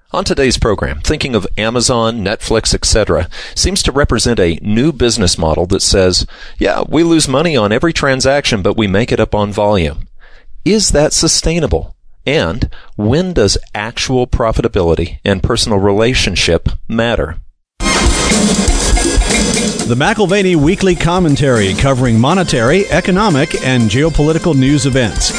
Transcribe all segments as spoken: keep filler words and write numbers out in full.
On today's program, thinking of Amazon, Netflix, et cetera seems to represent a new business model that says, yeah, we lose money on every transaction, but we make it up on volume. Is that sustainable? And when does actual profitability and personal relationship matter? The McAlvany Weekly Commentary, covering monetary, economic, and geopolitical news events.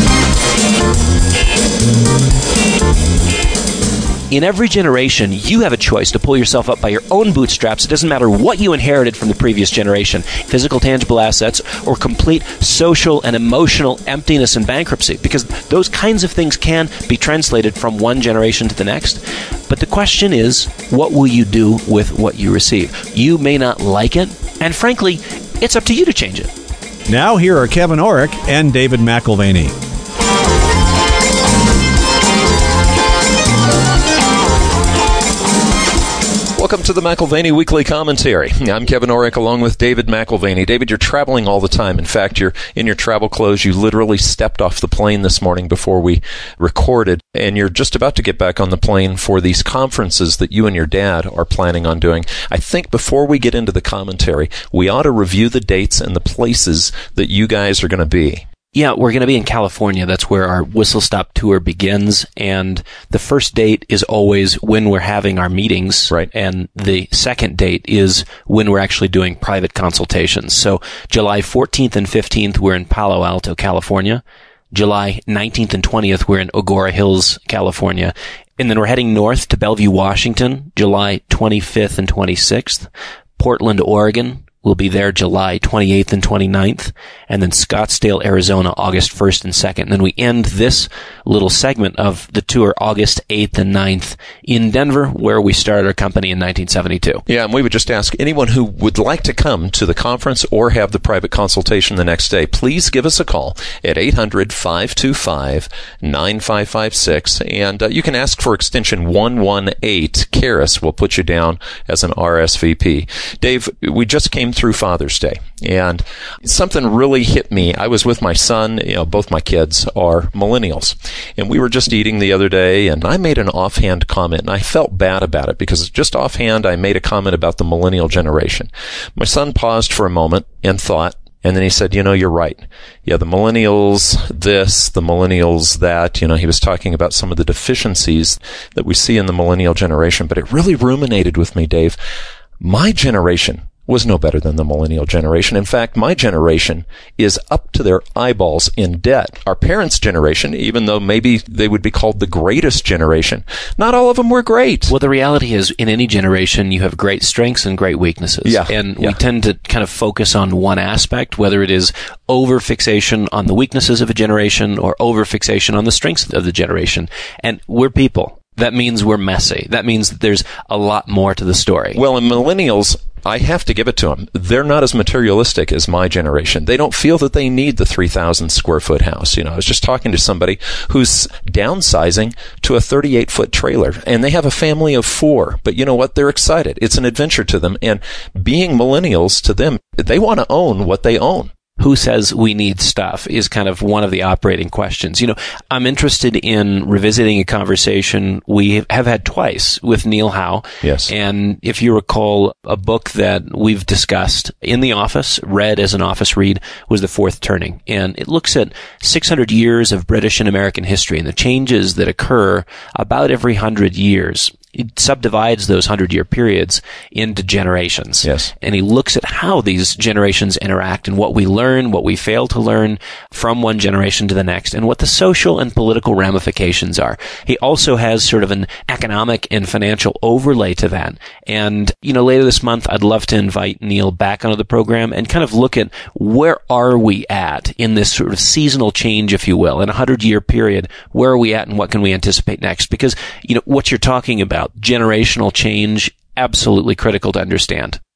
In every generation, you have a choice to pull yourself up by your own bootstraps. It doesn't matter what you inherited from the previous generation, physical, tangible assets, or complete social and emotional emptiness and bankruptcy, because those kinds of things can be translated from one generation to the next. But the question is, what will you do with what you receive? You may not like it, and frankly, it's up to you to change it. Now here are Kevin Orrick and David McAlvany. Welcome to the McAlvany Weekly Commentary. I'm Kevin Orrick along with David McAlvany. David, you're traveling all the time. In fact, you're in your travel clothes. You literally stepped off the plane this morning before we recorded, and you're just about to get back on the plane for these conferences that you and your dad are planning on doing. I think before we get into the commentary, we ought to review the dates and the places that you guys are going to be. Yeah, we're going to be in California. That's where our Whistle Stop tour begins. And the first date is always when we're having our meetings. Right. And the second date is when we're actually doing private consultations. So July fourteenth and fifteenth, we're in Palo Alto, California. July nineteenth and twentieth, we're in Agoura Hills, California. And then we're heading north to Bellevue, Washington, July twenty-fifth and twenty-sixth. Portland, Oregon. We'll be there July twenty-eighth and twenty-ninth, and then Scottsdale, Arizona, August first and second. And then we end this little segment of the tour August eighth and ninth in Denver, where we started our company in nineteen seventy-two. Yeah, and we would just ask anyone who would like to come to the conference or have the private consultation the next day, please give us a call at eight hundred, five two five, nine five five six, and uh, you can ask for extension one one eight. Karis will put you down as an R S V P. Dave, we just came through Father's Day, and something really hit me. I was with my son. You know, both my kids are millennials, and we were just eating the other day, and I made an offhand comment, and I felt bad about it because just offhand I made a comment about the millennial generation. My son paused for a moment and thought, and then he said, you know, you're right. Yeah, the millennials this, the millennials that. You know, he was talking about some of the deficiencies that we see in the millennial generation, but it really ruminated with me, Dave. My generation was no better than the millennial generation. In fact, my generation is up to their eyeballs in debt. Our parents' generation, even though maybe they would be called the greatest generation, not all of them were great. Well, the reality is, in any generation, you have great strengths and great weaknesses. Yeah. And yeah. we tend to kind of focus on one aspect, whether it is over-fixation on the weaknesses of a generation or over-fixation on the strengths of the generation. And we're people. That means we're messy. That means that there's a lot more to the story. Well, in millennials, I have to give it to them. They're not as materialistic as my generation. They don't feel that they need the three thousand square foot house. You know, I was just talking to somebody who's downsizing to a thirty-eight foot trailer, and they have a family of four. But you know what? They're excited. It's an adventure to them. And being millennials, to them, they want to own what they own. Who says we need stuff is kind of one of the operating questions. You know, I'm interested in revisiting a conversation we have had twice with Neil Howe. Yes. And if you recall, a book that we've discussed in the office, read as an office read, was The Fourth Turning. And it looks at six hundred years of British and American history and the changes that occur about every hundred years. It subdivides those hundred-year periods into generations. Yes. And he looks at how these generations interact and what we learn, what we fail to learn from one generation to the next, and what the social and political ramifications are. He also has sort of an economic and financial overlay to that. And, you know, later this month, I'd love to invite Neil back onto the program and kind of look at where are we at in this sort of seasonal change, if you will, in a hundred-year period. Where are we at and what can we anticipate next? Because, you know, what you're talking about, generational change, absolutely critical to understand.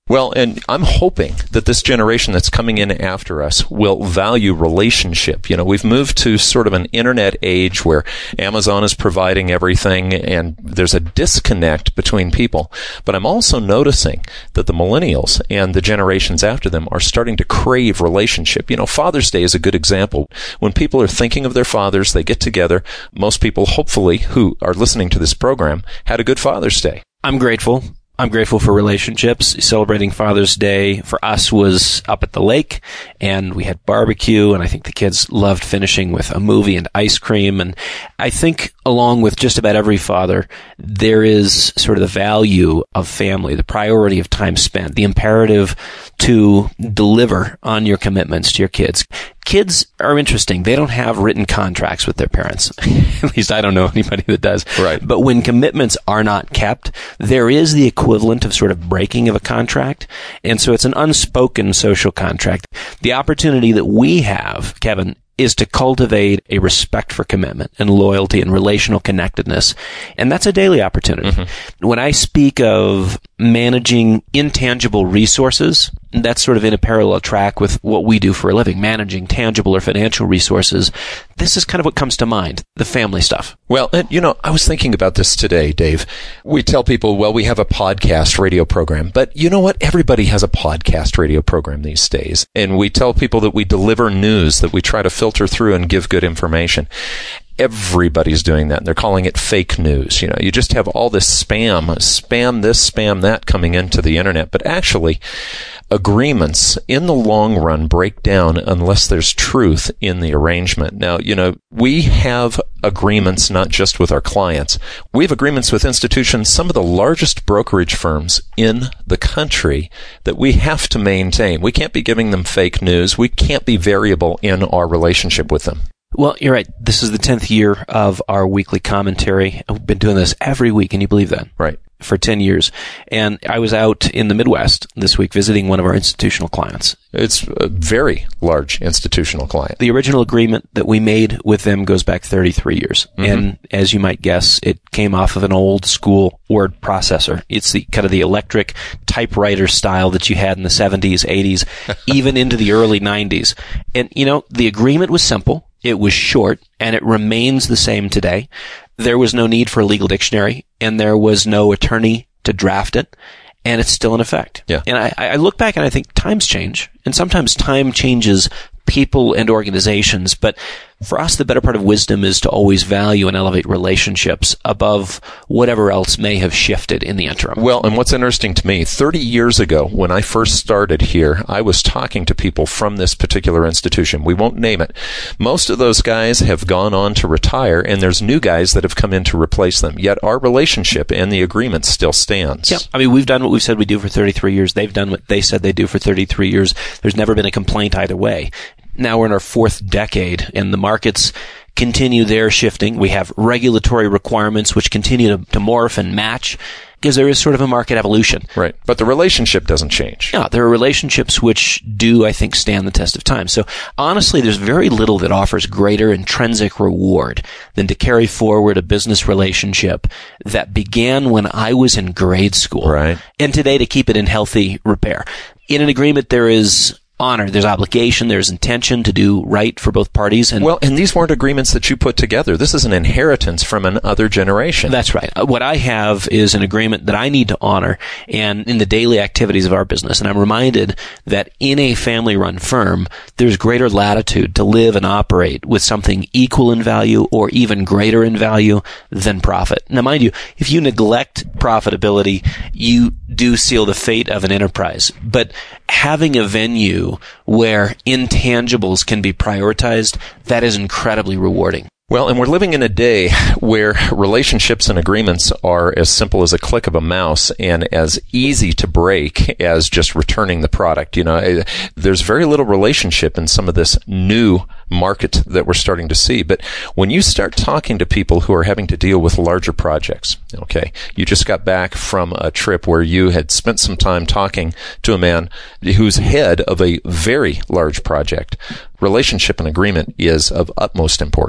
Well, and I'm hoping that this generation that's coming in after us will value relationship. You know, we've moved to sort of an internet age where Amazon is providing everything and there's a disconnect between people. But I'm also noticing that the millennials and the generations after them are starting to crave relationship. You know, Father's Day is a good example. When people are thinking of their fathers, they get together. Most people, hopefully, who are listening to this program, had a good Father's Day. I'm grateful. I'm grateful for relationships. Celebrating Father's Day for us was up at the lake, and we had barbecue, and I think the kids loved finishing with a movie and ice cream. And I think along with just about every father, there is sort of the value of family, the priority of time spent, the imperative to deliver on your commitments to your kids. Kids are interesting. They don't have written contracts with their parents. At least I don't know anybody that does. Right. But when commitments are not kept, there is the equivalent of sort of breaking of a contract. And so it's an unspoken social contract. The opportunity that we have, Kevin, is to cultivate a respect for commitment and loyalty and relational connectedness. And that's a daily opportunity. Mm-hmm. When I speak of managing intangible resources, that's sort of in a parallel track with what we do for a living, managing tangible or financial resources. This is kind of what comes to mind, the family stuff. Well, and, you know, I was thinking about this today, Dave. We tell people, well, we have a podcast radio program, but you know what? Everybody has a podcast radio program these days. And we tell people that we deliver news, that we try to filter through and give good information. Everybody's doing that, and they're calling it fake news. You know, you just have all this spam, spam this, spam that coming into the internet. But actually, agreements in the long run break down unless there's truth in the arrangement. Now, you know, we have agreements not just with our clients. We have agreements with institutions, some of the largest brokerage firms in the country, that we have to maintain. We can't be giving them fake news. We can't be variable in our relationship with them. Well, you're right. This is the tenth year of our weekly commentary. We've been doing this every week. Can you believe that? Right. For ten years. And I was out in the Midwest this week visiting one of our institutional clients. It's a very large institutional client. The original agreement that we made with them goes back thirty-three years. Mm-hmm. And as you might guess, it came off of an old school word processor. It's the kind of the electric typewriter style that you had in the seventies, eighties, even into the early nineties. And, you know, the agreement was simple. It was short, and it remains the same today. There was no need for a legal dictionary, and there was no attorney to draft it, and it's still in effect. Yeah. And I, I look back and I think times change, and sometimes time changes people and organizations, but for us, the better part of wisdom is to always value and elevate relationships above whatever else may have shifted in the interim. Well, and what's interesting to me, thirty years ago, when I first started here, I was talking to people from this particular institution. We won't name it. Most of those guys have gone on to retire, and there's new guys that have come in to replace them. Yet our relationship and the agreement still stands. Yeah. I mean, we've done what we've said we do for thirty-three years. They've done what they said they do for thirty-three years. There's never been a complaint either way. Now we're in our fourth decade, and the markets continue their shifting. We have regulatory requirements which continue to, to morph and match, because there is sort of a market evolution. Right. But the relationship doesn't change. Yeah, there are relationships which do, I think, stand the test of time. So honestly, there's very little that offers greater intrinsic reward than to carry forward a business relationship that began when I was in grade school. Right. And today to keep it in healthy repair. In an agreement, there is honor, there's obligation, there's intention to do right for both parties. And well, and these weren't agreements that you put together. This is an inheritance from another generation. That's right. What I have is an agreement that I need to honor and in the daily activities of our business. And I'm reminded that in a family-run firm, there's greater latitude to live and operate with something equal in value or even greater in value than profit. Now, mind you, if you neglect profitability, you do seal the fate of an enterprise. But having a venue where intangibles can be prioritized, that is incredibly rewarding. Well, and we're living in a day where relationships and agreements are as simple as a click of a mouse and as easy to break as just returning the product. You know, there's very little relationship in some of this new market that we're starting to see. But when you start talking to people who are having to deal with larger projects, okay, you just got back from a trip where you had spent some time talking to a man who's head of a very large project. Relationship and agreement is of utmost importance.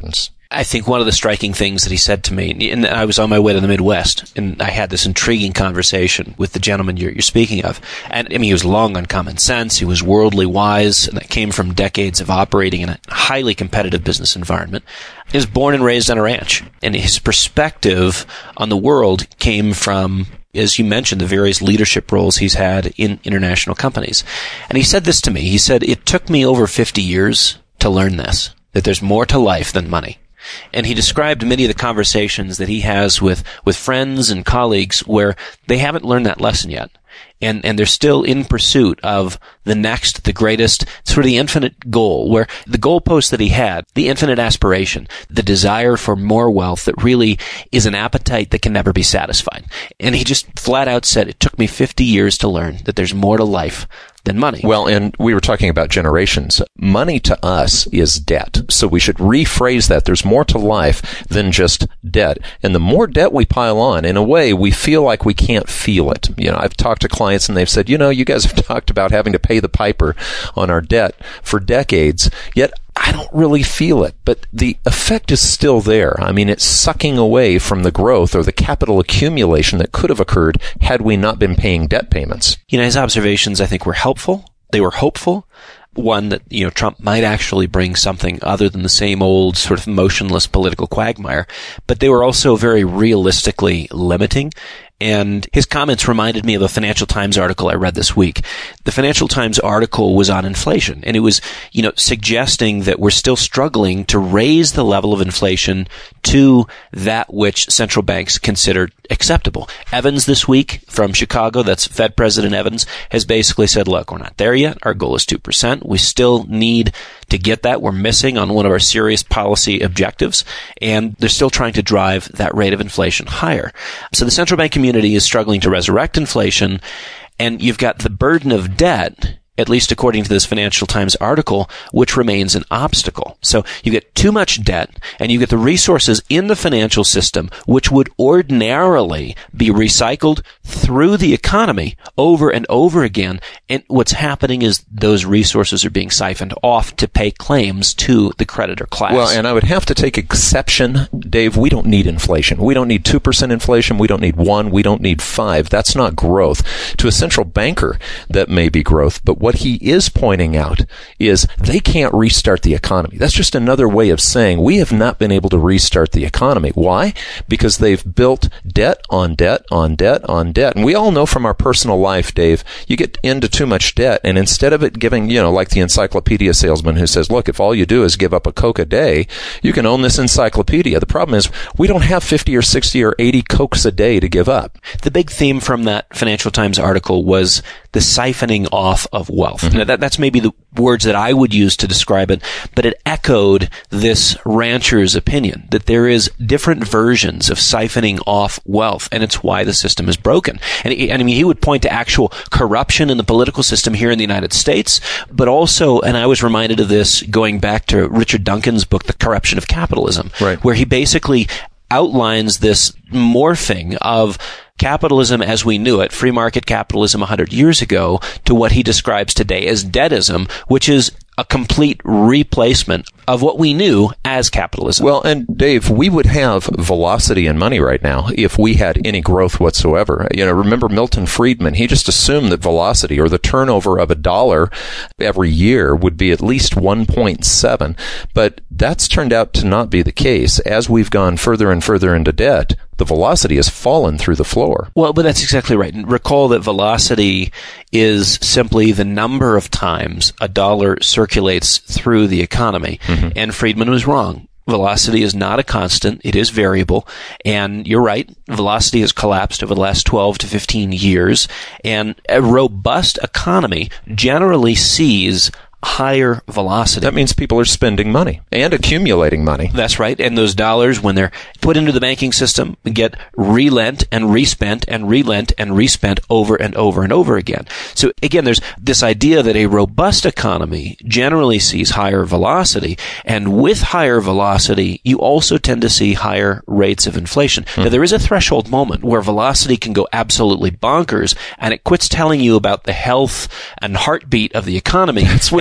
I think one of the striking things that he said to me, and I was on my way to the Midwest, and I had this intriguing conversation with the gentleman you're, you're speaking of. And I mean, he was long on common sense. He was worldly wise, and that came from decades of operating in a highly competitive business environment. He was born and raised on a ranch, and his perspective on the world came from, as you mentioned, the various leadership roles he's had in international companies. And he said this to me. He said, it took me over fifty years to learn this, that there's more to life than money. And he described many of the conversations that he has with, with friends and colleagues where they haven't learned that lesson yet. And, and they're still in pursuit of the next, the greatest, sort of the infinite goal, where the goalpost that he had, the infinite aspiration, the desire for more wealth that really is an appetite that can never be satisfied. And he just flat out said, it took me fifty years to learn that there's more to life than money. Well, and we were talking about generations. Money to us is debt. So we should rephrase that. There's more to life than just debt. And the more debt we pile on, in a way, we feel like we can't feel it. You know, I've talked to clients and they've said, you know, you guys have talked about having to pay the piper on our debt for decades, yet I don't really feel it, but the effect is still there. I mean, it's sucking away from the growth or the capital accumulation that could have occurred had we not been paying debt payments. You know, his observations, I think, were helpful. They were hopeful. One, that, you know, Trump might actually bring something other than the same old sort of motionless political quagmire, but they were also very realistically limiting. And his comments reminded me of a Financial Times article I read this week. The Financial Times article was on inflation, and it was, you know, suggesting that we're still struggling to raise the level of inflation to that which central banks consider acceptable. Evans this week from Chicago, that's Fed President Evans, has basically said, look, we're not there yet. Our goal is two percent. We still need to get that. We're missing on one of our serious policy objectives, and they're still trying to drive that rate of inflation higher. So the central bank community is struggling to resurrect inflation, and you've got the burden of debt, at least according to this Financial Times article, which remains an obstacle. So you get too much debt, and you get the resources in the financial system, which would ordinarily be recycled through the economy over and over again. And what's happening is those resources are being siphoned off to pay claims to the creditor class. Well, and I would have to take exception, Dave, we don't need inflation. We don't need two percent inflation. We don't need one. We don't need five. That's not growth. To a central banker, that may be growth, but what he is pointing out is they can't restart the economy. That's just another way of saying we have not been able to restart the economy. Why? Because they've built debt on debt on debt on debt. And we all know from our personal life, Dave, you get into too much debt, and instead of it giving, you know, like the encyclopedia salesman who says, look, if all you do is give up a Coke a day, you can own this encyclopedia. The problem is we don't have fifty or sixty or eighty Cokes a day to give up. The big theme from that Financial Times article was the siphoning off of wealth. Mm-hmm. Now, that, that's maybe the words that I would use to describe it, but it echoed this rancher's opinion that there is different versions of siphoning off wealth, and it's why the system is broken. And, and I mean, he would point to actual corruption in the political system here in the United States, but also, and I was reminded of this going back to Richard Duncan's book, The Corruption of Capitalism, right, where he basically outlines this morphing of capitalism as we knew it, free market capitalism one hundred years ago, to what he describes today as debtism, which is a complete replacement of what we knew as capitalism. Well, and Dave, we would have velocity in money right now if we had any growth whatsoever. You know, remember Milton Friedman, he just assumed that velocity or the turnover of a dollar every year would be at least one point seven. But that's turned out to not be the case. As we've gone further and further into debt, the velocity has fallen through the floor. Well, but that's exactly right. And recall that velocity is simply the number of times a dollar circulates through the economy. Mm-hmm. And Friedman was wrong. Velocity is not a constant. It is variable. And you're right. Velocity has collapsed over the last twelve to fifteen years. And a robust economy generally sees higher velocity. That means people are spending money and accumulating money. That's right. And those dollars, when they're put into the banking system, get relent and respent and relent and respent over and over and over again. So again, there's this idea that a robust economy generally sees higher velocity. And with higher velocity, you also tend to see higher rates of inflation. Hmm. Now, there is a threshold moment where velocity can go absolutely bonkers, and it quits telling you about the health and heartbeat of the economy. That's when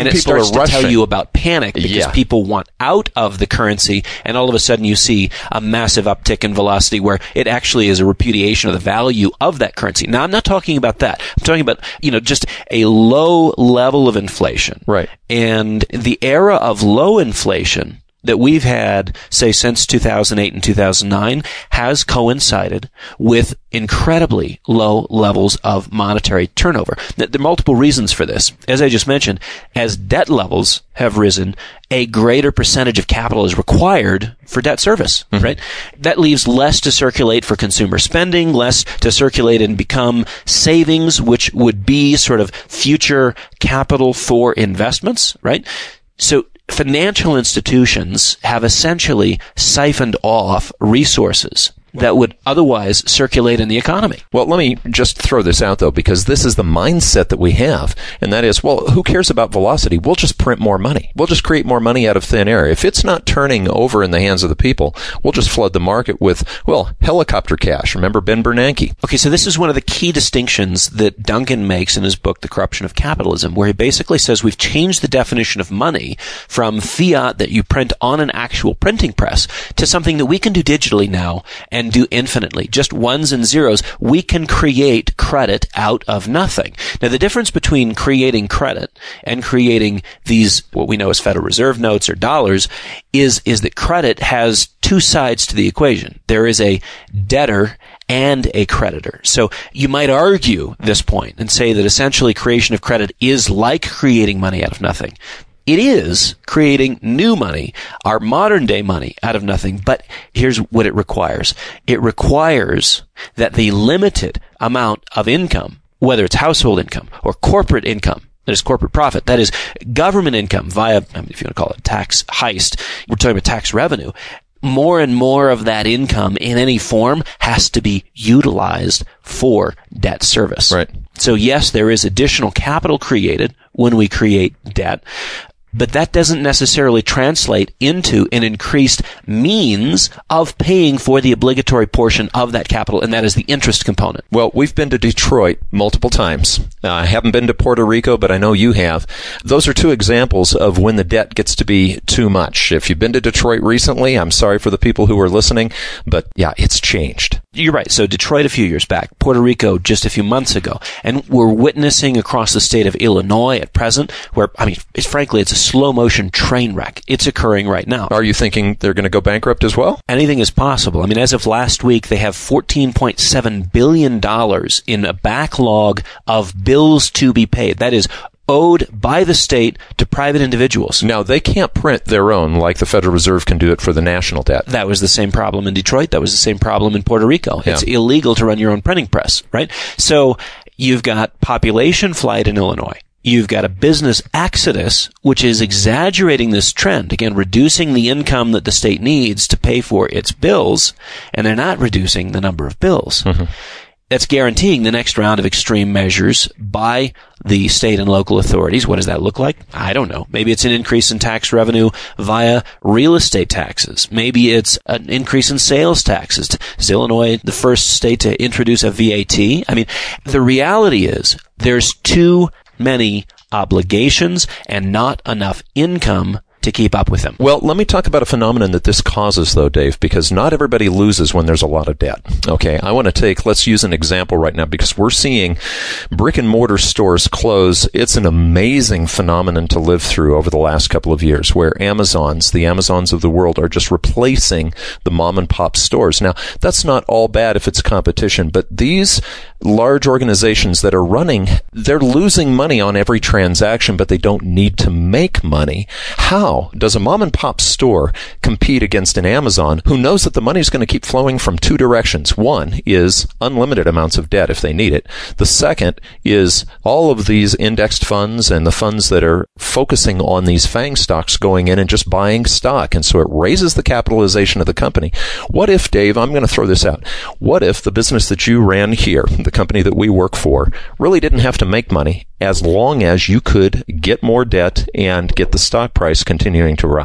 it people starts are to rushing. tell you about panic because Yeah. people want out of the currency, and all of a sudden you see a massive uptick in velocity where it actually is a repudiation of the value of that currency. Now, I'm not talking about that. I'm talking about, you know, just a low level of inflation. Right. And the era of low inflation that we've had, say, since two thousand eight and two thousand nine has coincided with incredibly low levels of monetary turnover. There are multiple reasons for this. As I just mentioned, as debt levels have risen, a greater percentage of capital is required for debt service, mm-hmm. right? That leaves less to circulate for consumer spending, less to circulate and become savings, which would be sort of future capital for investments, right? So financial institutions have essentially siphoned off resources that would otherwise circulate in the economy. Well, let me just throw this out, though, because this is the mindset that we have, and that is, well, who cares about velocity? We'll just print more money. We'll just create more money out of thin air. If it's not turning over in the hands of the people, we'll just flood the market with, well, helicopter cash. Remember Ben Bernanke? Okay, so this is one of the key distinctions that Duncan makes in his book, The Corruption of Capitalism, where he basically says we've changed the definition of money from fiat that you print on an actual printing press to something that we can do digitally now and do infinitely. Just ones and zeros. We can create credit out of nothing. Now, the difference between creating credit and creating these, what we know as Federal Reserve notes or dollars, is, is that credit has two sides to the equation. There is a debtor and a creditor. So you might argue this point and say that essentially creation of credit is like creating money out of nothing. It is creating new money, our modern day money, out of nothing. But here's what it requires. It requires that the limited amount of income, whether it's household income or corporate income, that is corporate profit, that is government income via, I mean, if you want to call it tax heist, we're talking about tax revenue, more and more of that income in any form has to be utilized for debt service. Right. So yes, there is additional capital created when we create debt, but that doesn't necessarily translate into an increased means of paying for the obligatory portion of that capital, and that is the interest component. Well, we've been to Detroit multiple times. Uh, I haven't been to Puerto Rico, but I know you have. Those are two examples of when the debt gets to be too much. If you've been to Detroit recently, I'm sorry for the people who are listening, but yeah, it's changed. You're right. So Detroit a few years back, Puerto Rico just a few months ago, and we're witnessing across the state of Illinois at present, where, I mean, it's, frankly, it's a slow motion train wreck. It's occurring right now. Are you thinking they're going to go bankrupt as well? Anything is possible. I mean, as of last week, they have fourteen point seven billion dollars in a backlog of bills to be paid. That is owed by the state to private individuals. Now, they can't print their own like the Federal Reserve can do it for the national debt. That was the same problem in Detroit. That was the same problem in Puerto Rico. Yeah. It's illegal to run your own printing press, right? So you've got population flight in Illinois. You've got a business exodus, which is exaggerating this trend. Again, reducing the income that the state needs to pay for its bills, and they're not reducing the number of bills. Mm-hmm. That's guaranteeing the next round of extreme measures by the state and local authorities. What does that look like? I don't know. Maybe it's an increase in tax revenue via real estate taxes. Maybe it's an increase in sales taxes. Is Illinois the first state to introduce a V A T? I mean, the reality is there's too many obligations and not enough income to keep up with them. Well, let me talk about a phenomenon that this causes, though, Dave, because not everybody loses when there's a lot of debt. Okay, I want to take, let's use an example right now, because we're seeing brick and mortar stores close. It's an amazing phenomenon to live through over the last couple of years, where Amazons, the Amazons of the world, are just replacing the mom and pop stores. Now, that's not all bad if it's competition, but these large organizations that are running, they're losing money on every transaction, but they don't need to make money. How does a mom and pop store compete against an Amazon who knows that the money is going to keep flowing from two directions? One is unlimited amounts of debt if they need it. The second is all of these indexed funds and the funds that are focusing on these FANG stocks going in and just buying stock. And so it raises the capitalization of the company. What if, Dave, I'm going to throw this out. What if the business that you ran here, the company that we work for, really didn't have to make money as long as you could get more debt and get the stock price continuing to rise?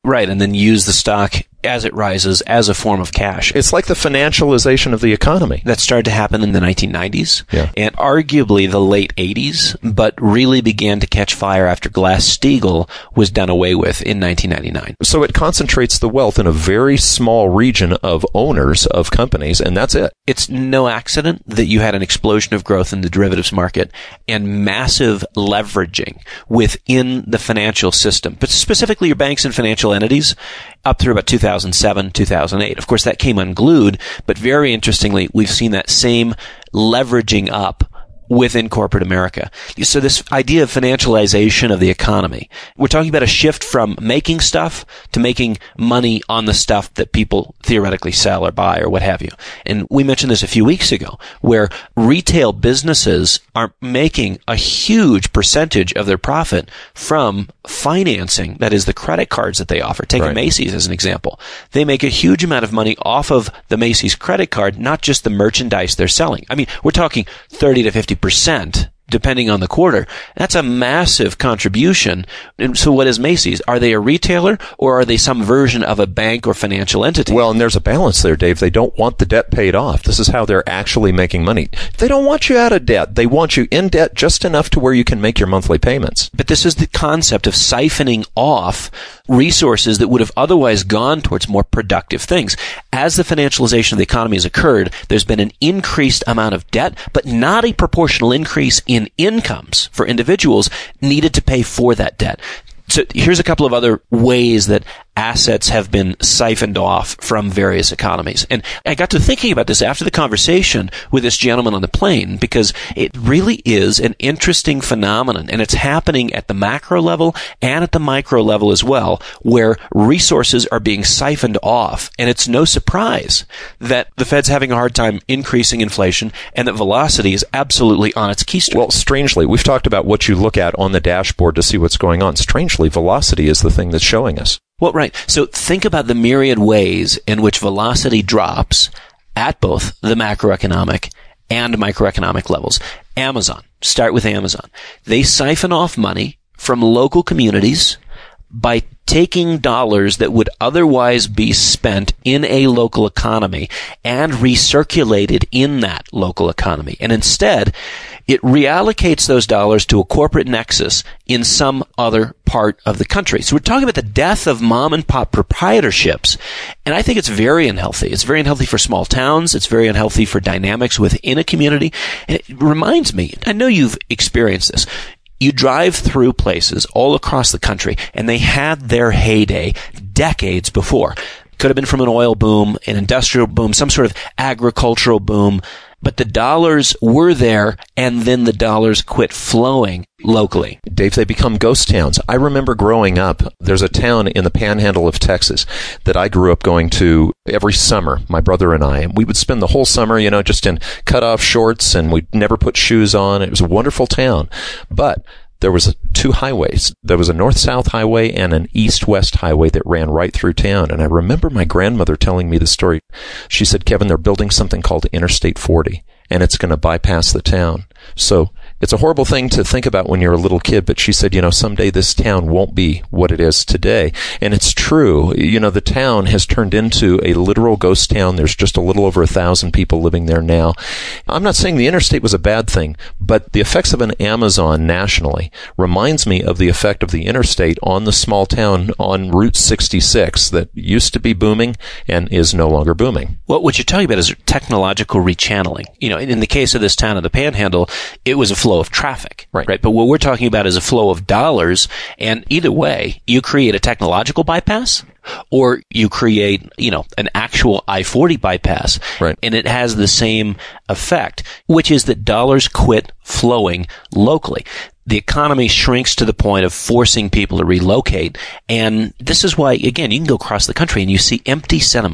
Right, and then use the stock as it rises as a form of cash. It's like the financialization of the economy. That started to happen in the nineteen nineties yeah. and arguably the late eighties, but really began to catch fire after Glass-Steagall was done away with in nineteen ninety-nine. So it concentrates the wealth in a very small region of owners of companies, and that's it. It's no accident that you had an explosion of growth in the derivatives market and massive leveraging within the financial system, but specifically your banks and financial entities up through about two thousand seven, two thousand eight. Of course, that came unglued, but very interestingly, we've seen that same leveraging up within corporate America. So this idea of financialization of the economy, we're talking about a shift from making stuff to making money on the stuff that people theoretically sell or buy or what have you. And we mentioned this a few weeks ago, where retail businesses are making a huge percentage of their profit from financing, that is the credit cards that they offer. Take right. a Macy's as an example. They make a huge amount of money off of the Macy's credit card, not just the merchandise they're selling. I mean, we're talking thirty to fifty percent depending on the quarter. That's a massive contribution. And so what is Macy's? Are they a retailer or are they some version of a bank or financial entity? Well, and there's a balance there, Dave. They don't want the debt paid off. This is how they're actually making money. They don't want you out of debt. They want you in debt just enough to where you can make your monthly payments. But this is the concept of siphoning off resources that would have otherwise gone towards more productive things. As the financialization of the economy has occurred, there's been an increased amount of debt, but not a proportional increase in in incomes for individuals needed to pay for that debt. So here's a couple of other ways that assets have been siphoned off from various economies. And I got to thinking about this after the conversation with this gentleman on the plane, because it really is an interesting phenomenon, and it's happening at the macro level and at the micro level as well, where resources are being siphoned off. And it's no surprise that the Fed's having a hard time increasing inflation and that velocity is absolutely on its keystroke. Well, strangely, we've talked about what you look at on the dashboard to see what's going on. Strangely, velocity is the thing that's showing us. Well, right. So think about the myriad ways in which velocity drops at both the macroeconomic and microeconomic levels. Amazon. Start with Amazon. They siphon off money from local communities by taking dollars that would otherwise be spent in a local economy and recirculated in that local economy. And instead, it reallocates those dollars to a corporate nexus in some other part of the country. So we're talking about the death of mom and pop proprietorships. And I think it's very unhealthy. It's very unhealthy for small towns. It's very unhealthy for dynamics within a community. And it reminds me, I know you've experienced this. You drive through places all across the country, and they had their heyday decades before. Could have been from an oil boom, an industrial boom, some sort of agricultural boom. But the dollars were there, and then the dollars quit flowing locally. Dave, they become ghost towns. I remember growing up, there's a town in the panhandle of Texas that I grew up going to every summer, my brother and I. And we would spend the whole summer, you know, just in cut-off shorts, and we'd never put shoes on. It was a wonderful town. But there was two highways. There was a north-south highway and an east-west highway that ran right through town. And I remember my grandmother telling me the story. She said, Kevin, they're building something called Interstate forty, and it's going to bypass the town. So it's a horrible thing to think about when you're a little kid, but she said, you know, someday this town won't be what it is today. And it's true. You know, the town has turned into a literal ghost town. There's just a little over a thousand people living there now. I'm not saying the interstate was a bad thing, but the effects of an Amazon nationally reminds me of the effect of the interstate on the small town on Route sixty-six that used to be booming and is no longer booming. Well, what you're talking about is technological rechanneling. You know, in the case of this town of the Panhandle, it was a flow of traffic, right. right? But what we're talking about is a flow of dollars, and either way, you create a technological bypass, or you create, you know, an actual I forty bypass, right. And it has the same effect, which is that dollars quit flowing locally. The economy shrinks to the point of forcing people to relocate, and this is why, again, you can go across the country and you see empty cinemas.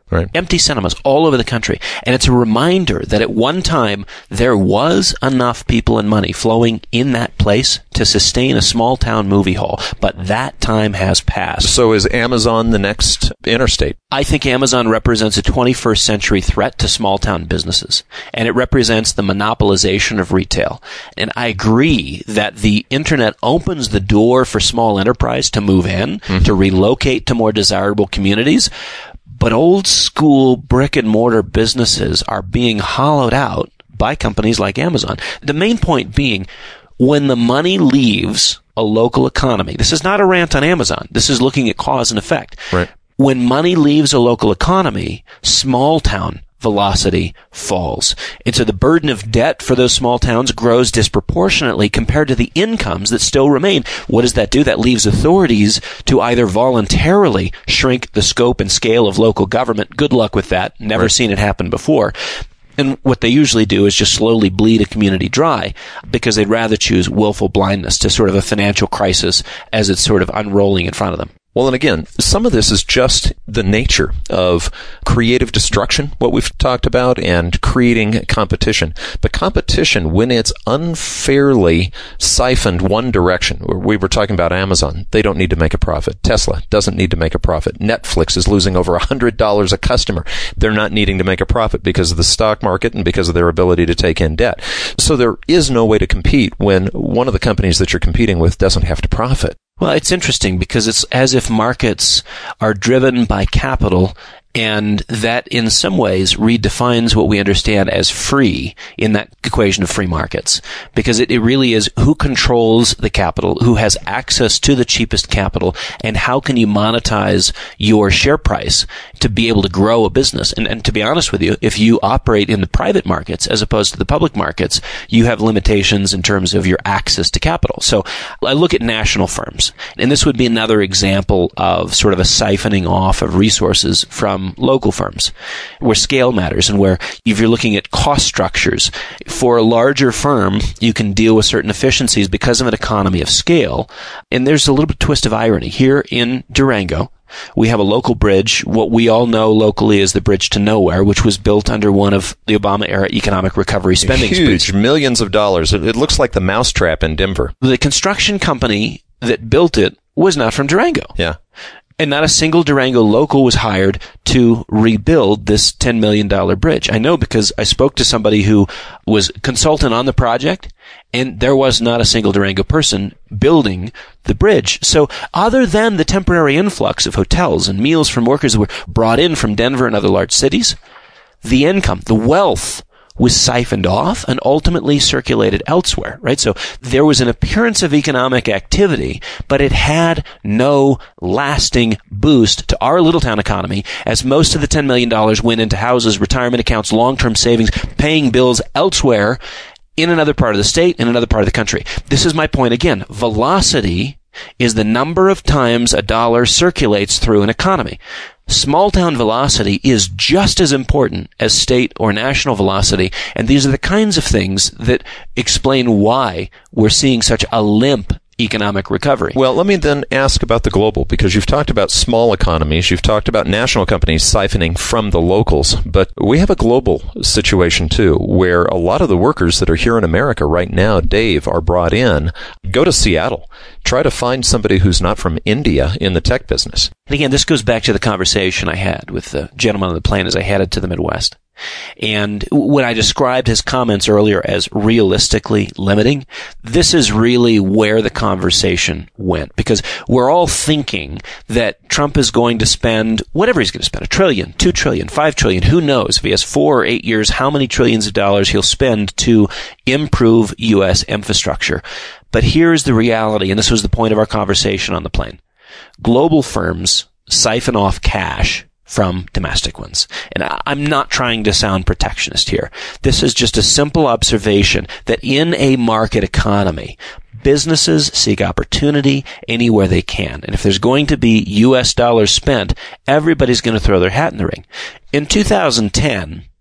Right. Empty cinemas all over the country. And it's a reminder that at one time there was enough people and money flowing in that place to sustain a small town movie hall. But that time has passed. So is Amazon the next Interstate? I think Amazon represents a twenty-first century threat to small town businesses. And it represents the monopolization of retail. And I agree that the internet opens the door for small enterprise to move in, mm-hmm. to relocate to more desirable communities. But old school brick and mortar businesses are being hollowed out by companies like Amazon. The main point being, when the money leaves a local economy, this is not a rant on Amazon. This is looking at cause and effect. Right. When money leaves a local economy, small town velocity falls. And so the burden of debt for those small towns grows disproportionately compared to the incomes that still remain. What does that do? That leaves authorities to either voluntarily shrink the scope and scale of local government. Good luck with that. Never right. seen it happen before. And what they usually do is just slowly bleed a community dry because they'd rather choose willful blindness to sort of a financial crisis as it's sort of unrolling in front of them. Well, and again, some of this is just the nature of creative destruction, what we've talked about, and creating competition. But competition, when it's unfairly siphoned one direction, we were talking about Amazon, they don't need to make a profit. Tesla doesn't need to make a profit. Netflix is losing over one hundred dollars a customer. They're not needing to make a profit because of the stock market and because of their ability to take in debt. So there is no way to compete when one of the companies that you're competing with doesn't have to profit. Well, it's interesting because it's as if markets are driven by capital, and that in some ways redefines what we understand as free in that equation of free markets. Because it, it really is who controls the capital, who has access to the cheapest capital, and how can you monetize your share price to be able to grow a business. And, and to be honest with you, if you operate in the private markets as opposed to the public markets, you have limitations in terms of your access to capital. So I look at national firms, and this would be another example of sort of a siphoning off of resources from local firms, where scale matters and where if you're looking at cost structures, for a larger firm, you can deal with certain efficiencies because of an economy of scale. And there's a little bit of twist of irony. Here in Durango, we have a local bridge, what we all know locally as the Bridge to Nowhere, which was built under one of the Obama-era economic recovery spending Huge, sprees. Millions of dollars. It, it looks like the mousetrap in Denver. The construction company that built it was not from Durango. Yeah. And not a single Durango local was hired to rebuild this ten million dollars bridge. I know because I spoke to somebody who was consultant on the project, and there was not a single Durango person building the bridge. So other than the temporary influx of hotels and meals from workers that were brought in from Denver and other large cities, the income, the wealth was siphoned off and ultimately circulated elsewhere, right? So there was an appearance of economic activity, but it had no lasting boost to our little town economy, as most of the ten million dollars went into houses, retirement accounts, long-term savings, paying bills elsewhere in another part of the state, in another part of the country. This is my point again. Velocity is the number of times a dollar circulates through an economy. Small town velocity is just as important as state or national velocity, and these are the kinds of things that explain why we're seeing such a limp economic recovery. Well, let me then ask about the global, because you've talked about small economies, you've talked about national companies siphoning from the locals, but we have a global situation too, where a lot of the workers that are here in America right now, Dave, are brought in. Go to Seattle. Try to find somebody who's not from India in the tech business. And again, this goes back to the conversation I had with the gentleman on the plane as I headed to the Midwest. And when I described his comments earlier as realistically limiting, this is really where the conversation went. Because we're all thinking that Trump is going to spend whatever he's going to spend, a trillion, two trillion, five trillion, who knows? If he has four or eight years, how many trillions of dollars he'll spend to improve U S infrastructure. But here's the reality, and this was the point of our conversation on the plane. Global firms siphon off cash from domestic ones. And I'm not trying to sound protectionist here. This is just a simple observation that in a market economy, businesses seek opportunity anywhere they can. And if there's going to be U S dollars spent, everybody's going to throw their hat in the ring. In two thousand ten,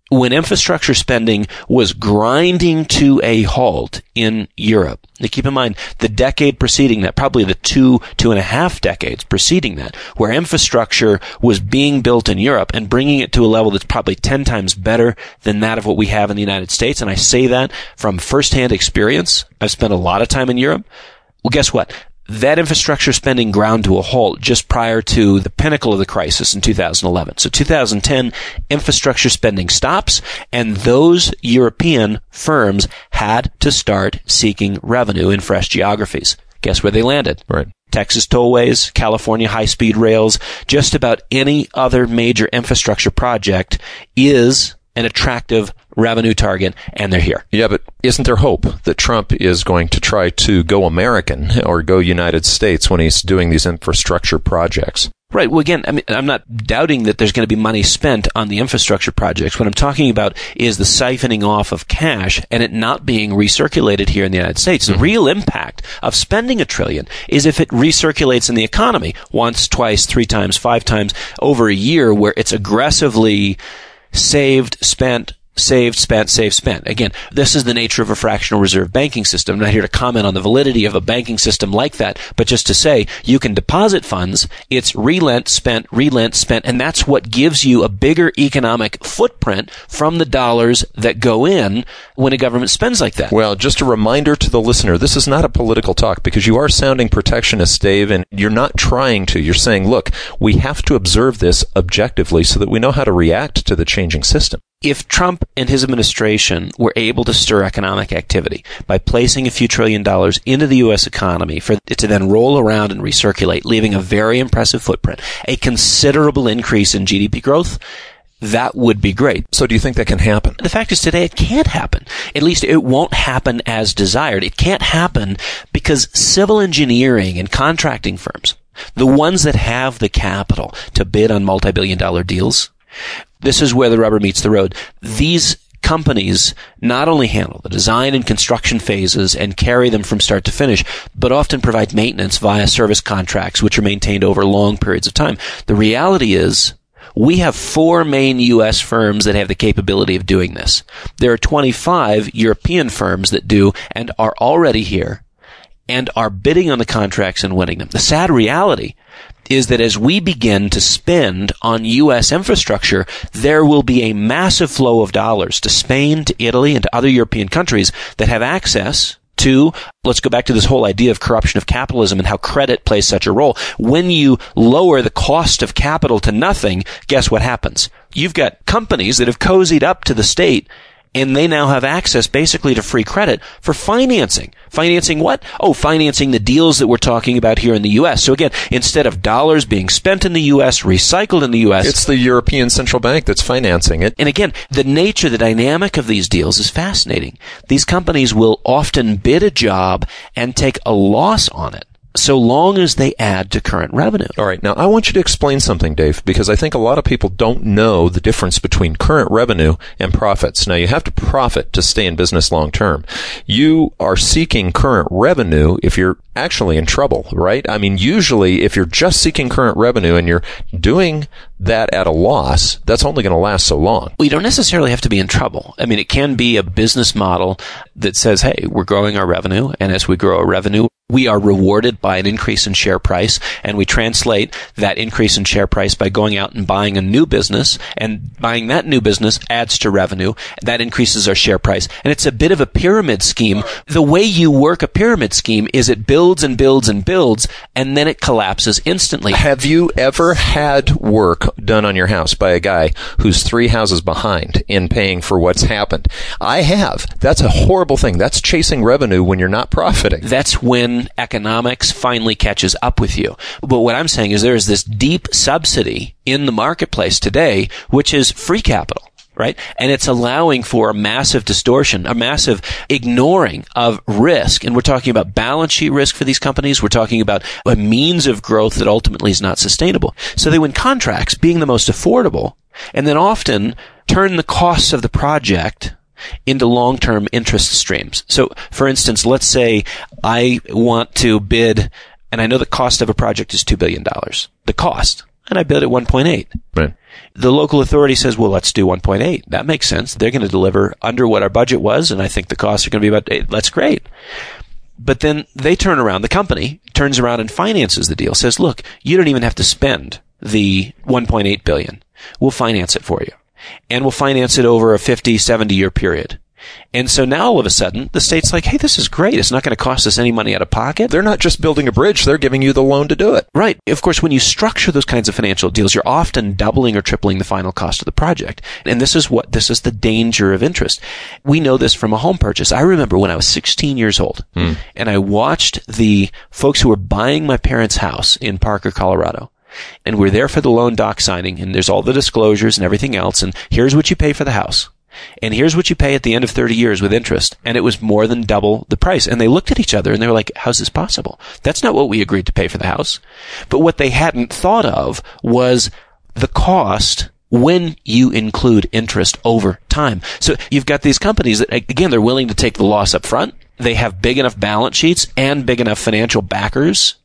when infrastructure spending was grinding to a halt in Europe, now keep in mind the decade preceding that, probably the two, two and a half decades preceding that, where infrastructure was being built in Europe and bringing it to a level that's probably ten times better than that of what we have in the United States. And I say that from firsthand experience. I've spent a lot of time in Europe. Well, guess what? That infrastructure spending ground to a halt just prior to the pinnacle of the crisis in two thousand eleven. So two thousand ten, infrastructure spending stops, and those European firms had to start seeking revenue in fresh geographies. Guess where they landed? Right. Texas tollways, California high-speed rails, just about any other major infrastructure project is an attractive revenue target, and they're here. Yeah, but isn't there hope that Trump is going to try to go American or go United States when he's doing these infrastructure projects? Right. Well, again, I mean, I'm not doubting that there's going to be money spent on the infrastructure projects. What I'm talking about is the siphoning off of cash and it not being recirculated here in the United States. Mm-hmm. The real impact of spending a trillion is if it recirculates in the economy once, twice, three times, five times over a year, where it's aggressively saved, spent, saved, spent, saved, spent. Again, this is the nature of a fractional reserve banking system. I'm not here to comment on the validity of a banking system like that, but just to say you can deposit funds, it's relent, spent, relent, spent, and that's what gives you a bigger economic footprint from the dollars that go in when a government spends like that. Well, just a reminder to the listener, this is not a political talk because you are sounding protectionist, Dave, and you're not trying to. You're saying, look, we have to observe this objectively so that we know how to react to the changing system. If Trump and his administration were able to stir economic activity by placing a few trillion dollars into the U S economy for it to then roll around and recirculate, leaving a very impressive footprint, a considerable increase in G D P growth, that would be great. So do you think that can happen? The fact is today it can't happen. At least it won't happen as desired. It can't happen because civil engineering and contracting firms, the ones that have the capital to bid on multi-billion dollar deals, this is where the rubber meets the road. These companies not only handle the design and construction phases and carry them from start to finish, but often provide maintenance via service contracts, which are maintained over long periods of time. The reality is, we have four main U S firms that have the capability of doing this. There are twenty-five European firms that do and are already here and are bidding on the contracts and winning them. The sad reality is that as we begin to spend on U S infrastructure, there will be a massive flow of dollars to Spain, to Italy, and to other European countries that have access to, let's go back to this whole idea of corruption of capitalism and how credit plays such a role. When you lower the cost of capital to nothing, guess what happens? You've got companies that have cozied up to the state, and they now have access basically to free credit for financing. Financing what? Oh, financing the deals that we're talking about here in the U S. So again, instead of dollars being spent in the U S, recycled in the U S, it's the European Central Bank that's financing it. And again, the nature, the dynamic of these deals is fascinating. These companies will often bid a job and take a loss on it, so long as they add to current revenue. All right. Now, I want you to explain something, Dave, because I think a lot of people don't know the difference between current revenue and profits. Now, you have to profit to stay in business long term. You are seeking current revenue if you're actually in trouble, right? I mean, usually if you're just seeking current revenue and you're doing that at a loss, that's only going to last so long. Well, you don't necessarily have to be in trouble. I mean, it can be a business model that says, hey, we're growing our revenue, and as we grow our revenue, we are rewarded by an increase in share price, and we translate that increase in share price by going out and buying a new business, and buying that new business adds to revenue. That increases our share price. And it's a bit of a pyramid scheme. The way you work a pyramid scheme is it builds and builds and builds, and then it collapses instantly. Have you ever had work done on your house by a guy who's three houses behind in paying for what's happened? I have. That's a horrible thing. That's chasing revenue when you're not profiting. That's when economics finally catches up with you. But what I'm saying is there is this deep subsidy in the marketplace today, which is free capital, right? And it's allowing for a massive distortion, a massive ignoring of risk. And we're talking about balance sheet risk for these companies. We're talking about a means of growth that ultimately is not sustainable. So they win contracts being the most affordable, and then often turn the costs of the project into long-term interest streams. So, for instance, let's say I want to bid, and I know the cost of a project is two billion dollars. The cost. and I bid at one point eight. Right. The local authority says, well, let's do one point eight. That makes sense. They're going to deliver under what our budget was, and I think the costs are going to be about eight. That's great. But then they turn around, the company turns around and finances the deal, says, look, you don't even have to spend the one point eight billion dollars. We'll finance it for you. And we'll finance it over a fifty, seventy year period. And so now all of a sudden, the state's like, hey, this is great. It's not going to cost us any money out of pocket. They're not just building a bridge. They're giving you the loan to do it. Right. Of course, when you structure those kinds of financial deals, you're often doubling or tripling the final cost of the project. And this is what, this is the danger of interest. We know this from a home purchase. I remember when I was sixteen years old mm. and I watched the folks who were buying my parents' house in Parker, Colorado. And we're there for the loan doc signing, and there's all the disclosures and everything else. And here's what you pay for the house. And here's what you pay at the end of thirty years with interest. And it was more than double the price. And they looked at each other and they were like, how's this possible? That's not what we agreed to pay for the house. But what they hadn't thought of was the cost when you include interest over time. So you've got these companies that, again, they're willing to take the loss up front. They have big enough balance sheets and big enough financial backers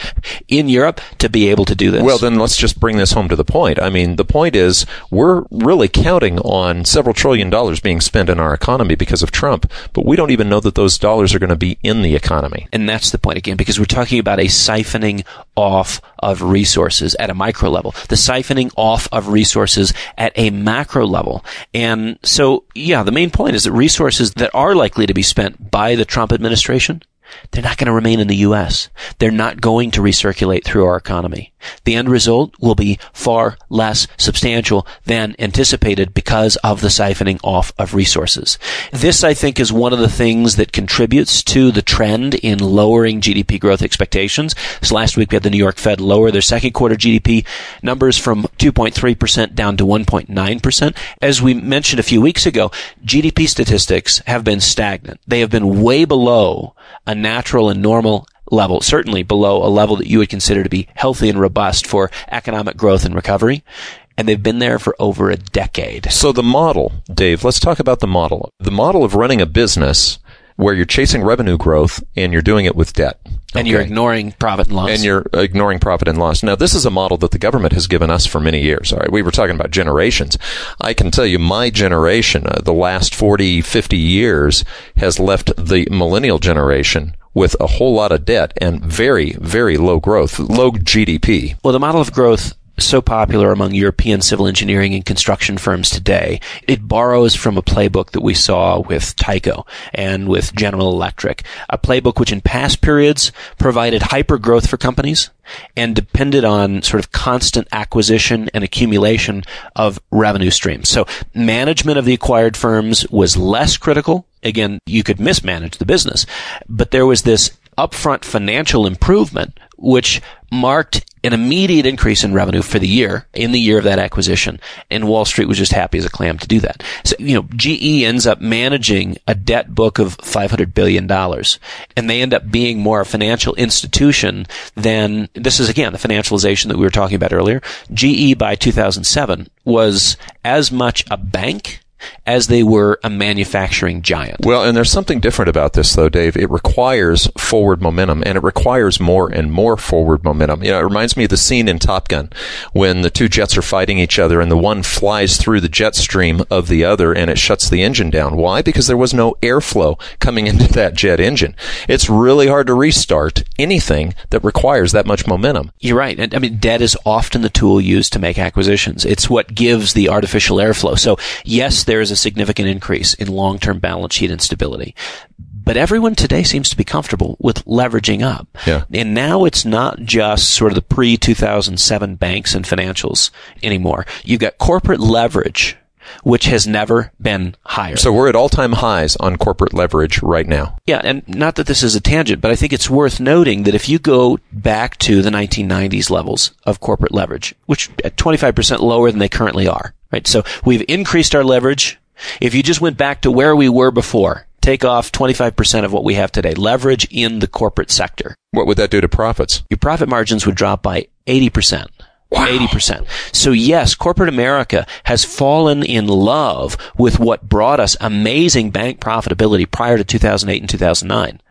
in Europe to be able to do this. Well, then let's just bring this home to the point. I mean, the point is we're really counting on several trillion dollars being spent in our economy because of Trump, but we don't even know that those dollars are going to be in the economy. And that's the point again, because we're talking about a siphoning off of resources at a micro level, the siphoning off of resources at a macro level. And so, yeah, the main point is that resources that are likely to be spent by the Trump administration, they're not going to remain in the U S. They're not going to recirculate through our economy. The end result will be far less substantial than anticipated because of the siphoning off of resources. This, I think, is one of the things that contributes to the trend in lowering G D P growth expectations. So last week we had the New York Fed lower their second quarter G D P numbers from two point three percent down to one point nine percent. As we mentioned a few weeks ago, G D P statistics have been stagnant. They have been way below a natural and normal level, certainly below a level that you would consider to be healthy and robust for economic growth and recovery. And they've been there for over a decade. So the model, Dave, let's talk about the model. The model of running a business where you're chasing revenue growth and you're doing it with debt. And okay. You're ignoring profit and loss. And you're ignoring profit and loss. Now, this is a model that the government has given us for many years. All right, we were talking about generations. I can tell you my generation, uh, the last forty, fifty years, has left the millennial generation with a whole lot of debt and very, very low growth, low G D P. Well, the model of growth so popular among European civil engineering and construction firms today, it borrows from a playbook that we saw with Tyco and with General Electric, a playbook which in past periods provided hyper growth for companies and depended on sort of constant acquisition and accumulation of revenue streams. So management of the acquired firms was less critical. Again, you could mismanage the business, but there was this upfront financial improvement which marked an immediate increase in revenue for the year, in the year of that acquisition. And Wall Street was just happy as a clam to do that. So, you know, G E ends up managing a debt book of five hundred billion dollars. And they end up being more a financial institution than, this is again, the financialization that we were talking about earlier. G E by two thousand seven was as much a bank as they were a manufacturing giant. Well, and there's something different about this, though, Dave. It requires forward momentum, and it requires more and more forward momentum. You know, it reminds me of the scene in Top Gun when the two jets are fighting each other, and the one flies through the jet stream of the other, and it shuts the engine down. Why? Because there was no airflow coming into that jet engine. It's really hard to restart anything that requires that much momentum. You're right. I mean, debt is often the tool used to make acquisitions. It's what gives the artificial airflow. So, yes, there is a significant increase in long-term balance sheet instability. But everyone today seems to be comfortable with leveraging up. Yeah. And now it's not just sort of the pre two thousand seven banks and financials anymore. You've got corporate leverage, which has never been higher. So we're at all-time highs on corporate leverage right now. Yeah, and not that this is a tangent, but I think it's worth noting that if you go back to the nineteen nineties levels of corporate leverage, which at twenty-five percent lower than they currently are, right? So we've increased our leverage. If you just went back to where we were before, take off twenty-five percent of what we have today, leverage in the corporate sector. What would that do to profits? Your profit margins would drop by eighty percent. Wow. eighty percent. So yes, corporate America has fallen in love with what brought us amazing bank profitability prior to two thousand eight and two thousand nine.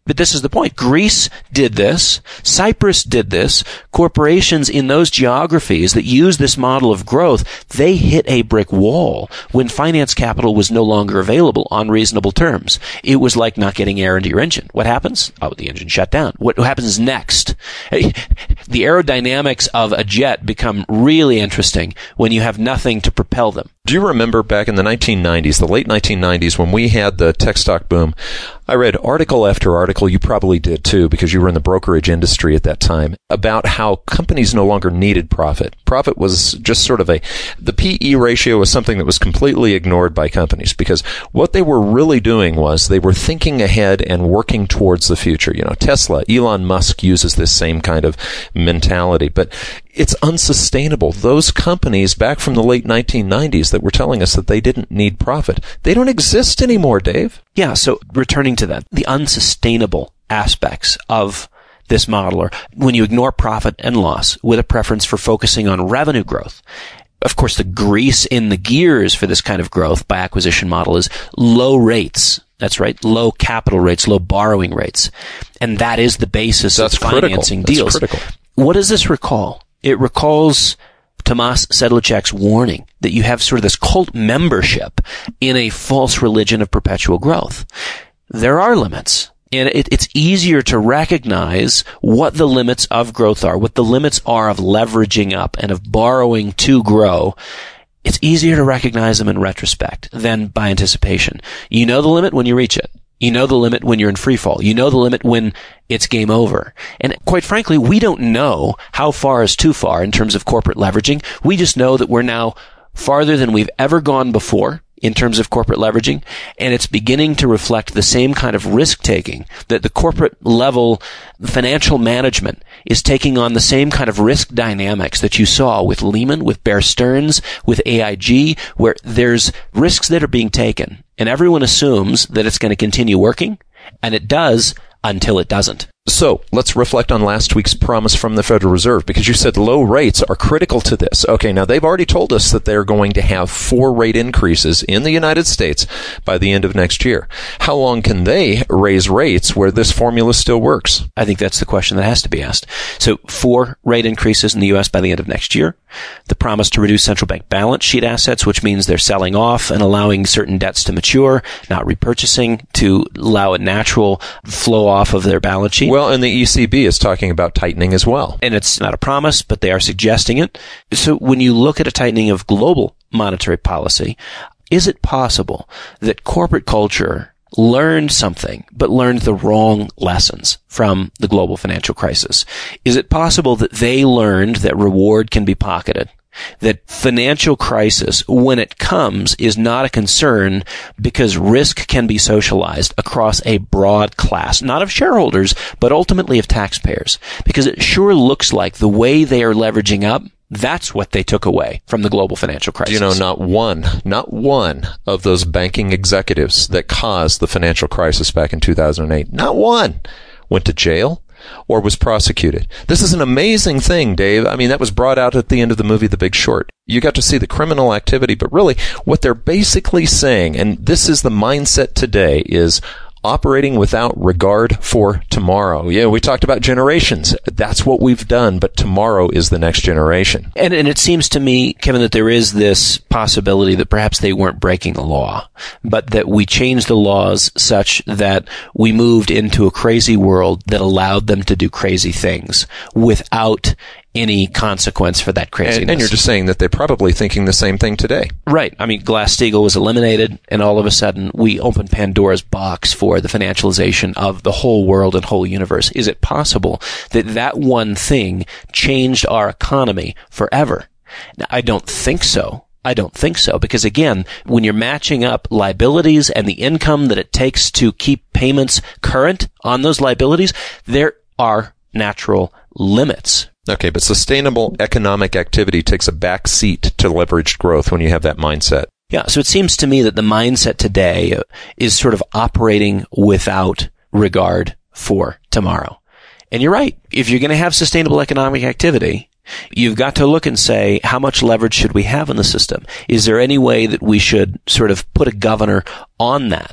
But this is the point. Greece did this. Cyprus did this. Corporations in those geographies that use this model of growth, they hit a brick wall when finance capital was no longer available on reasonable terms. It was like not getting air into your engine. What happens? Oh, the engine shut down. What happens next? The aerodynamics of a jet become really interesting when you have nothing to propel them. Do you remember back in the nineteen nineties, the late nineteen nineties, when we had the tech stock boom? I read article after article, you probably did too, because you were in the brokerage industry at that time, about how companies no longer needed profit. Profit was just sort of a, the P E ratio was something that was completely ignored by companies, because what they were really doing was they were thinking ahead and working towards the future. You know, Tesla, Elon Musk uses this same kind of mentality, but it's unsustainable. Those companies back from the late nineteen nineties that were telling us that they didn't need profit, they don't exist anymore, Dave. Yeah, so returning to that, the unsustainable aspects of this model are when you ignore profit and loss with a preference for focusing on revenue growth. Of course, the grease in the gears for this kind of growth by acquisition model is low rates. That's right, low capital rates, low borrowing rates. And that is the basis That's of financing critical. deals. That's critical. What does this recall? It recalls Tomas Sedlacek's warning that you have sort of this cult membership in a false religion of perpetual growth. There are limits. And it, it's easier to recognize what the limits of growth are, what the limits are of leveraging up and of borrowing to grow. It's easier to recognize them in retrospect than by anticipation. You know the limit when you reach it. You know the limit when you're in free fall. You know the limit when it's game over. And quite frankly, we don't know how far is too far in terms of corporate leveraging. We just know that we're now farther than we've ever gone before in terms of corporate leveraging, and it's beginning to reflect the same kind of risk-taking that the corporate level financial management is taking on, the same kind of risk dynamics that you saw with Lehman, with Bear Stearns, with A I G, where there's risks that are being taken, and everyone assumes that it's going to continue working, and it does until it doesn't. So let's reflect on last week's promise from the Federal Reserve, because you said low rates are critical to this. Okay, now they've already told us that they're going to have four rate increases in the United States by the end of next year. How long can they raise rates where this formula still works? I think that's the question that has to be asked. So four rate increases in the U S by the end of next year. The promise to reduce central bank balance sheet assets, which means they're selling off and allowing certain debts to mature, not repurchasing to allow a natural flow off of their balance sheet. Well, and the E C B is talking about tightening as well. And it's not a promise, but they are suggesting it. So when you look at a tightening of global monetary policy, is it possible that corporate culture learned something, but learned the wrong lessons from the global financial crisis? Is it possible that they learned that reward can be pocketed? That financial crisis, when it comes, is not a concern because risk can be socialized across a broad class, not of shareholders, but ultimately of taxpayers. Because it sure looks like the way they are leveraging up, that's what they took away from the global financial crisis. You know, not one, not one of those banking executives that caused the financial crisis back in two thousand eight, not one went to jail or was prosecuted. This is an amazing thing, Dave. I mean, that was brought out at the end of the movie The Big Short. You got to see the criminal activity, but really what they're basically saying, and this is the mindset today, is operating without regard for tomorrow. Yeah, we talked about generations. That's what we've done, but tomorrow is the next generation. And, and it seems to me, Kevin, that there is this possibility that perhaps they weren't breaking the law, but that we changed the laws such that we moved into a crazy world that allowed them to do crazy things without any consequence for that craziness. And, and you're just saying that they're probably thinking the same thing today. Right. I mean, Glass-Steagall was eliminated, and all of a sudden we opened Pandora's box for the financialization of the whole world and whole universe. Is it possible that that one thing changed our economy forever? Now, I don't think so. I don't think so, because again, when you're matching up liabilities and the income that it takes to keep payments current on those liabilities, there are natural limits. Okay, but sustainable economic activity takes a back seat to leveraged growth when you have that mindset. Yeah, so it seems to me that the mindset today is sort of operating without regard for tomorrow. And you're right. If you're going to have sustainable economic activity, you've got to look and say, how much leverage should we have in the system? Is there any way that we should sort of put a governor on that?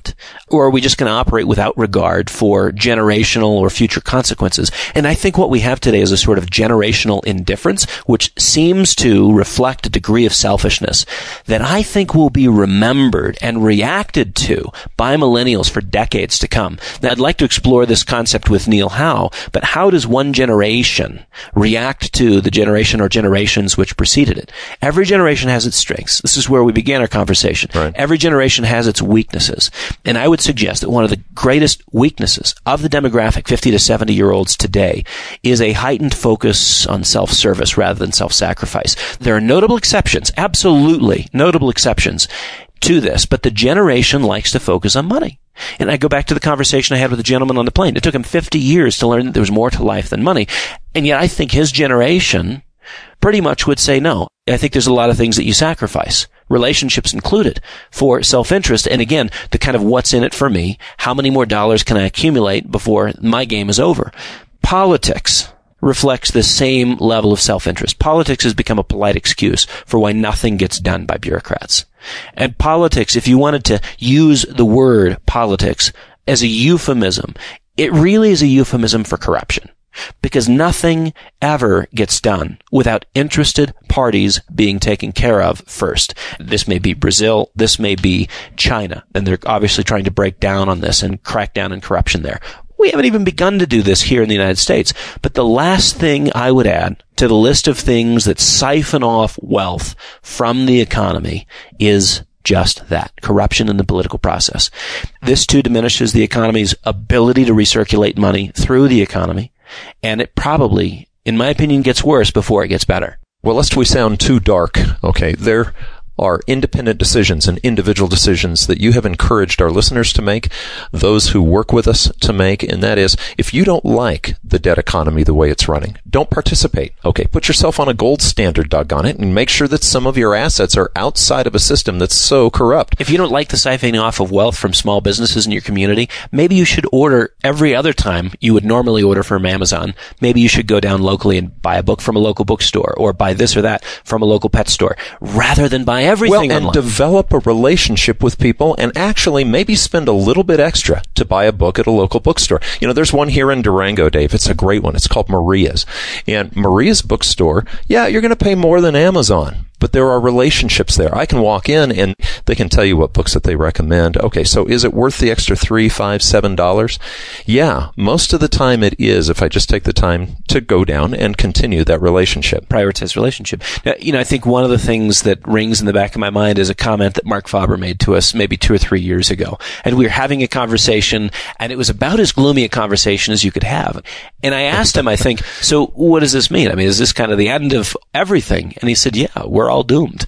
Or are we just going to operate without regard for generational or future consequences? And I think what we have today is a sort of generational indifference, which seems to reflect a degree of selfishness that I think will be remembered and reacted to by millennials for decades to come. Now, I'd like to explore this concept with Neil Howe, but how does one generation react to the generation or generations which preceded it? Every generation has its strengths. This is where we began our conversation. Right. Every generation has its weaknesses. And I would suggest that one of the greatest weaknesses of the demographic fifty to seventy year olds today is a heightened focus on self-service rather than self-sacrifice. There are notable exceptions, absolutely notable exceptions to this, but the generation likes to focus on money. And I go back to the conversation I had with a gentleman on the plane. It took him fifty years to learn that there was more to life than money. And yet I think his generation pretty much would say no. I think there's a lot of things that you sacrifice, relationships included, for self-interest. And again, the kind of what's in it for me, how many more dollars can I accumulate before my game is over? Politics reflects the same level of self-interest. Politics has become a polite excuse for why nothing gets done by bureaucrats. And politics, if you wanted to use the word politics as a euphemism, it really is a euphemism for corruption. Because nothing ever gets done without interested parties being taken care of first. This may be Brazil, this may be China, and they're obviously trying to break down on this and crack down on corruption there. We haven't even begun to do this here in the United States. But the last thing I would add to the list of things that siphon off wealth from the economy is just that, corruption in the political process. This too diminishes the economy's ability to recirculate money through the economy. And it probably, in my opinion, gets worse before it gets better. Well, lest we sound too dark, okay, there are independent decisions and individual decisions that you have encouraged our listeners to make, those who work with us to make, and that is, if you don't like the debt economy the way it's running, don't participate. Okay, put yourself on a gold standard, doggone it, and make sure that some of your assets are outside of a system that's so corrupt. If you don't like the siphoning off of wealth from small businesses in your community, maybe you should order every other time you would normally order from Amazon. Maybe you should go down locally and buy a book from a local bookstore, or buy this or that from a local pet store, rather than buy everything well, and online. Develop a relationship with people, and actually maybe spend a little bit extra to buy a book at a local bookstore. You know, there's one here in Durango, Dave. It's a great one. It's called Maria's. And Maria's bookstore, yeah, you're going to pay more than Amazon, but there are relationships there. I can walk in and they can tell you what books that they recommend. Okay, so is it worth the extra three, five, seven dollars? Yeah, most of the time it is, if I just take the time to go down and continue that relationship. Prioritize relationship. Now, you know, I think one of the things that rings in the back of my mind is a comment that Mark Faber made to us maybe two or three years ago. And we were having a conversation, and it was about as gloomy a conversation as you could have. And I asked him, I think, so what does this mean? I mean, is this kind of the end of everything? And he said, yeah, we're all doomed.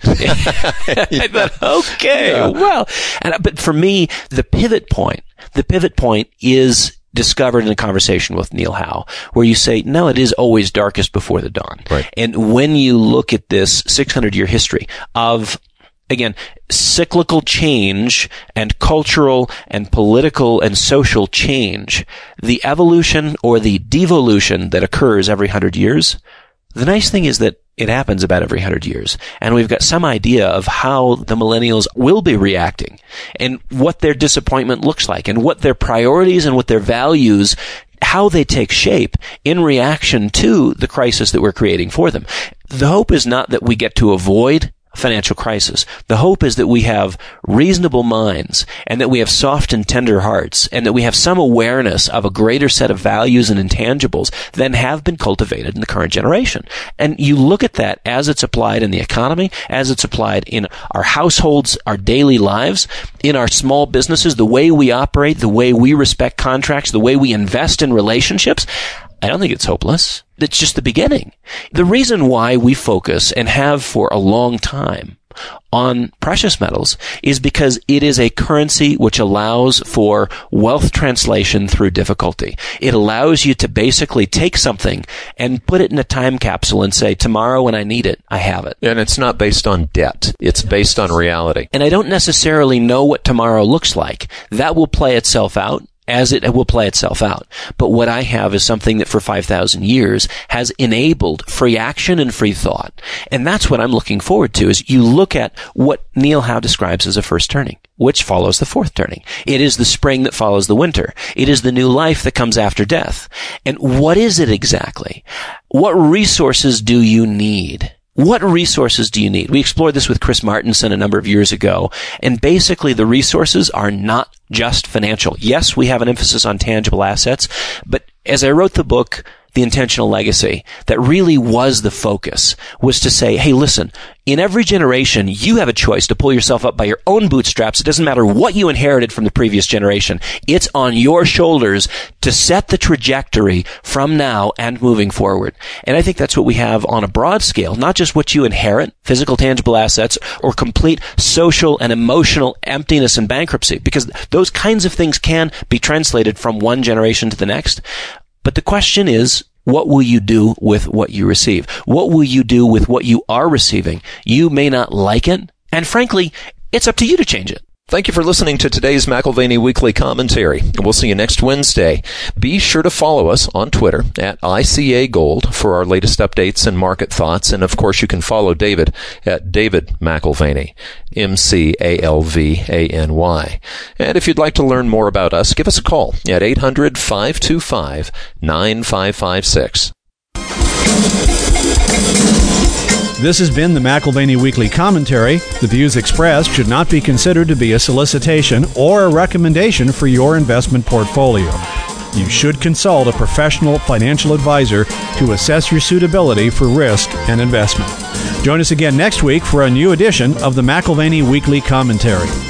I thought, okay, yeah. well, and, but for me, the pivot point, the pivot point is discovered in a conversation with Neil Howe, where you say, no, it is always darkest before the dawn. Right. And when you look at this six hundred year history of, again, cyclical change and cultural and political and social change, the evolution or the devolution that occurs every hundred years, the nice thing is that it happens about every hundred years. And we've got some idea of how the millennials will be reacting and what their disappointment looks like and what their priorities and what their values, how they take shape in reaction to the crisis that we're creating for them. The hope is not that we get to avoid financial crisis. The hope is that we have reasonable minds and that we have soft and tender hearts and that we have some awareness of a greater set of values and intangibles than have been cultivated in the current generation. And you look at that as it's applied in the economy, as it's applied in our households, our daily lives, in our small businesses, the way we operate, the way we respect contracts, the way we invest in relationships. I don't think it's hopeless. It's just the beginning. The reason why we focus and have for a long time on precious metals is because it is a currency which allows for wealth translation through difficulty. It allows you to basically take something and put it in a time capsule and say, tomorrow when I need it, I have it. And it's not based on debt. It's based on reality. And I don't necessarily know what tomorrow looks like. That will play itself out as it will play itself out. But what I have is something that for five thousand years has enabled free action and free thought. And that's what I'm looking forward to, is you look at what Neil Howe describes as a first turning, which follows the fourth turning. It is the spring that follows the winter. It is the new life that comes after death. And what is it exactly? What resources do you need? What resources do you need? We explored this with Chris Martenson a number of years ago, and basically the resources are not just financial. Yes, we have an emphasis on tangible assets, but as I wrote the book, The Intentional Legacy, that really was the focus, was to say, hey, listen, in every generation, you have a choice to pull yourself up by your own bootstraps. It doesn't matter what you inherited from the previous generation. It's on your shoulders to set the trajectory from now and moving forward. And I think that's what we have on a broad scale, not just what you inherit, physical, tangible assets, or complete social and emotional emptiness and bankruptcy, because those kinds of things can be translated from one generation to the next. But the question is, what will you do with what you receive? What will you do with what you are receiving? You may not like it, and frankly, it's up to you to change it. Thank you for listening to today's McAlvany Weekly Commentary. We'll see you next Wednesday. Be sure to follow us on Twitter at I C A Gold for our latest updates and market thoughts. And, of course, you can follow David at David McAlvany, M C A L V A N Y. And if you'd like to learn more about us, give us a call at eight hundred, five two five, nine five five six. This has been the McAlvany Weekly Commentary. The views expressed should not be considered to be a solicitation or a recommendation for your investment portfolio. You should consult a professional financial advisor to assess your suitability for risk and investment. Join us again next week for a new edition of the McAlvany Weekly Commentary.